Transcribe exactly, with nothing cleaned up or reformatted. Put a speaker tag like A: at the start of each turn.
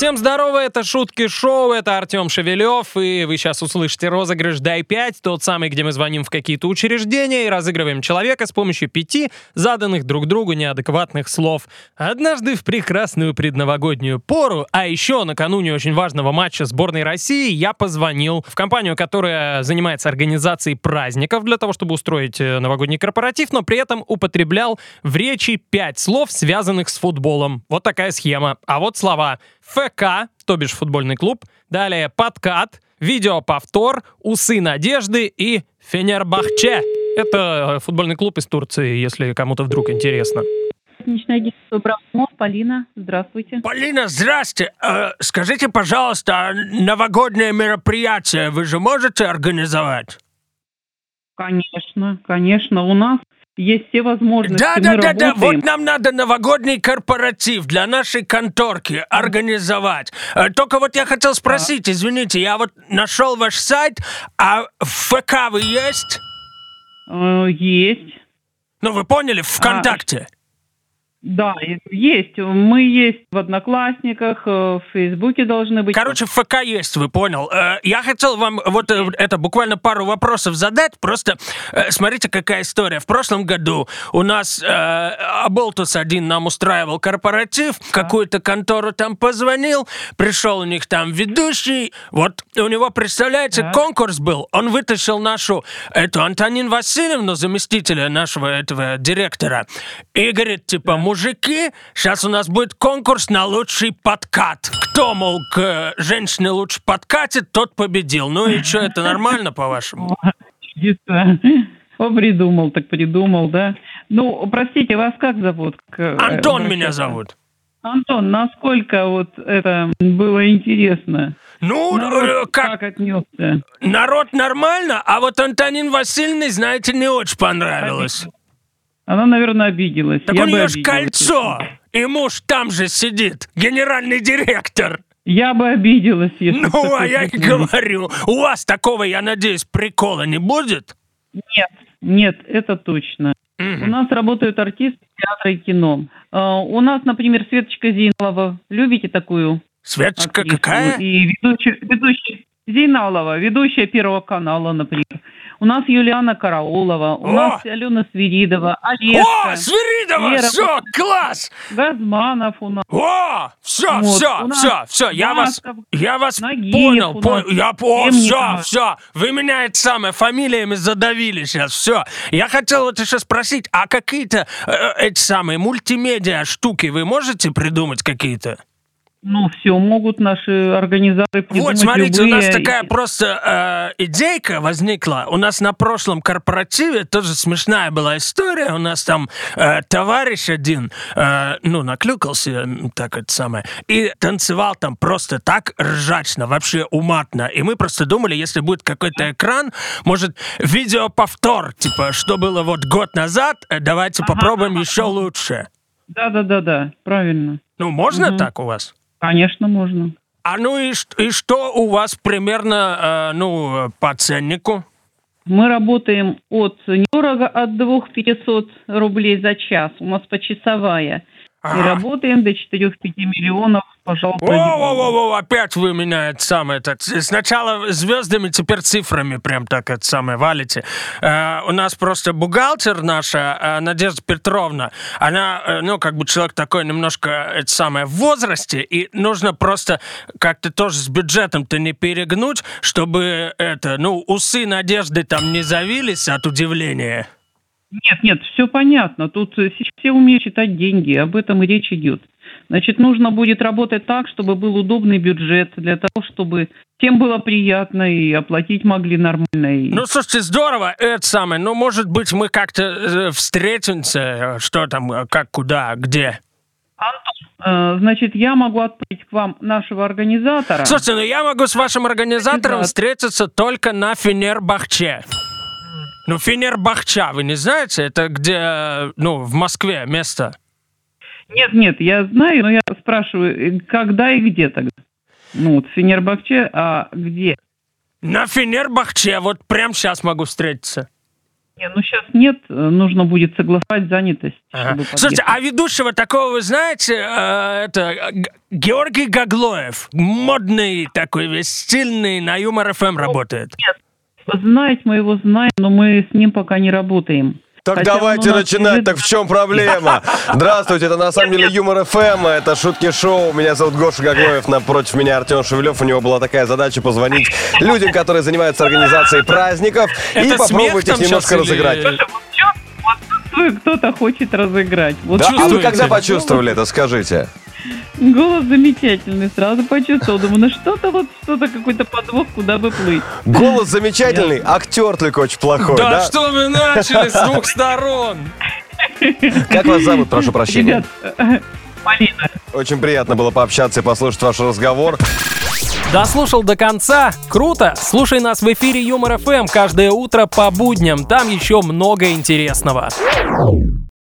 A: Всем здорово, это Шутки Шоу, это Артем Шевелев, и вы сейчас услышите розыгрыш «Дай пять», тот самый, где мы звоним в какие-то учреждения и разыгрываем человека с помощью пяти заданных друг другу неадекватных слов. Однажды в прекрасную предновогоднюю пору, а еще накануне очень важного матча сборной России, я позвонил в компанию, которая занимается организацией праздников для того, чтобы устроить новогодний корпоратив, но при этом употреблял в речи пять слов, связанных с футболом. Вот такая схема. А вот слова: ФК, то бишь футбольный клуб, далее подкат, видеоповтор, усы надежды и Фенербахче. Это футбольный клуб из Турции, если кому-то вдруг интересно.
B: Праздничное агентство «Бравмор», Полина, здравствуйте.
A: Полина, здрасте. Э, скажите, пожалуйста, новогоднее мероприятие вы же можете организовать?
B: Конечно, конечно, у нас есть все возможности.
A: Да,
B: мы
A: да, да, да,
B: работаем.
A: вот нам надо новогодний корпоратив для нашей конторки организовать. Э, Только вот я хотел спросить, извините, я вот нашел ваш сайт, а в ФК вы есть?
B: Э, Есть.
A: Ну, вы поняли, ВКонтакте.
B: Да, и- есть. Мы есть в Одноклассниках, э, в Фейсбуке должны быть.
A: Короче, в ФК есть, вы понял. Э, Я хотел вам вот э, это буквально пару вопросов задать. Просто э, смотрите, какая история. В прошлом году у нас э, Аболтус один нам устраивал корпоратив, в какую-то контору там позвонил, пришел у них там ведущий. Вот у него, представляете,
B: Так.
A: конкурс был. Он вытащил нашу, эту Антонину Васильевну, заместителя нашего этого директора, и говорит, типа, мужики, сейчас у нас будет конкурс на лучший подкат. Кто, мол, к э, женщине лучше подкатит, тот победил. Ну и что, это нормально, по-вашему?
B: Чудеса. О, придумал, так придумал, да. Ну, простите, вас как зовут? К- э,
A: Антон меня
B: обращаться?
A: зовут.
B: Антон, насколько вот это было интересно?
A: Ну,
B: Народ
A: э, как,
B: как отнесся?
A: народ нормально, а вот Антонин Васильевне, знаете, не очень понравилось.
B: Она, наверное, обиделась.
A: Так
B: Я
A: у
B: бы
A: нее ж
B: обиделась,
A: кольцо,
B: если-
A: и муж там же сидит, генеральный директор.
B: Я бы обиделась, если бы
A: Ну, а
B: такое
A: я и
B: случилось.
A: говорю, у вас такого, я надеюсь, прикола не будет?
B: Нет, нет, это точно. У
A: Мгм.
B: нас работают артисты театра и кино. А, У нас, например, Светочка Зейналова. Любите такую
A: Светочка
B: актрису?
A: какая?
B: И ведущая, ведущая Зейналова, ведущая Первого канала, например. У нас Юлиана Караулова, у
A: О!
B: нас Алена Свиридова,
A: О,
B: Олежка,
A: Свиридова,
B: Вера
A: все, класс!
B: Газманов у нас.
A: О, все,
B: Вот,
A: все,
B: у нас
A: все, все, я вас,
B: Басков,
A: я вас
B: Нагиев
A: понял,
B: у
A: понял,
B: нас,
A: я по, все,
B: Темникова.
A: все, вы меня это самое фамилиями задавили сейчас, все. Я хотел вот еще спросить, а какие-то э, эти самые мультимедиа штуки вы можете придумать какие-то?
B: Ну, все могут наши организаторы придумать.
A: Вот, смотрите, у нас
B: любые.
A: такая просто э, идейка возникла. У нас на прошлом корпоративе тоже смешная была история. У нас там э, товарищ один, э, ну, наклюкался, м, так это самое, и танцевал там просто так ржачно, вообще уматно. И мы просто думали, если будет какой-то экран, может, видеоповтор, типа, что было вот год назад, э, давайте
B: Ага,
A: попробуем
B: ага.
A: еще лучше.
B: Да-да-да-да, правильно.
A: Ну, можно
B: Мгм.
A: так у вас?
B: Конечно, можно.
A: А ну и, ш- и что у вас примерно, э, ну, по ценнику?
B: Мы работаем от недорого, от двух тысяч пятисот рублей за час. У нас почасовая. И
A: Ага.
B: работаем до четырех-пяти миллионов, пожалуйста.
A: О-о-о-о, опять вы меня это самое, это, сначала звездами, теперь цифрами прям так это самое валите. Э, у нас просто бухгалтер наша, э, Надежда Петровна, она, э, ну, как бы человек такой немножко, это самое, в возрасте, и нужно просто как-то тоже с бюджетом-то не перегнуть, чтобы это, ну, усы Надежды там не завились от удивления.
B: Нет, нет, все понятно. Тут э, сейчас все умеют считать деньги, об этом и речь идет. Значит, нужно будет работать так, чтобы был удобный бюджет, для того, чтобы всем было приятно и оплатить могли нормально. И...
A: Ну, слушайте, здорово, это самое. Ну, может быть, мы как-то э, встретимся, э, что там, э, как, куда, где.
B: Антон, э, значит, я могу отправить к вам нашего организатора.
A: Слушайте, ну я могу с вашим организатором
B: Да.
A: встретиться только на Фенербахче. Ну, Фенербахча, вы не знаете? Это где, э, ну, в Москве место.
B: Нет, нет, я знаю, но я спрашиваю, э, когда и где тогда? Ну, вот Фенербахче, а где?
A: На Фенербахче, вот прямо сейчас могу встретиться.
B: Не, ну сейчас нет, э, нужно будет согласовать занятость.
A: Ага.
B: чтобы
A: Слушайте,
B: подъехать.
A: а ведущего такого вы знаете? Э, это Г- Георгий Гаглоев. Модный такой, весь стильный, на Юмор эф эм работает.
B: Знать мы его знаем, но мы с ним пока не работаем.
C: Так
B: Хотя он
C: давайте
B: у нас
C: начинать,
B: лежит-
C: так в чем проблема? Здравствуйте, это на самом деле Юмор эф эм, это шутки шоу. Меня зовут Гоша Гаглоев, напротив меня Артем Шевелев. У него была такая задача позвонить людям, которые занимаются организацией праздников, и
A: Это
C: попробовать
A: смех
C: их
A: там
C: немножко
A: щас или-
C: разыграть.
B: Вот чувствую, кто-то хочет разыграть. Вот
C: Да, а вы
A: чувствуете?
C: когда почувствовали это, скажите?
B: голос замечательный, сразу почувствовал. Думаю, ну что-то вот, что-то, какой-то подвох, куда бы плыть.
C: Голос замечательный, актер только очень плохой,
A: Да,
C: да?
A: что вы начали с двух сторон?
C: Как вас зовут, прошу прощения?
B: Ребят, э, Полина.
C: Очень приятно было пообщаться и послушать ваш разговор.
A: Дослушал до конца? Круто! Слушай нас в эфире Юмор эф эм каждое утро по будням. Там еще много интересного.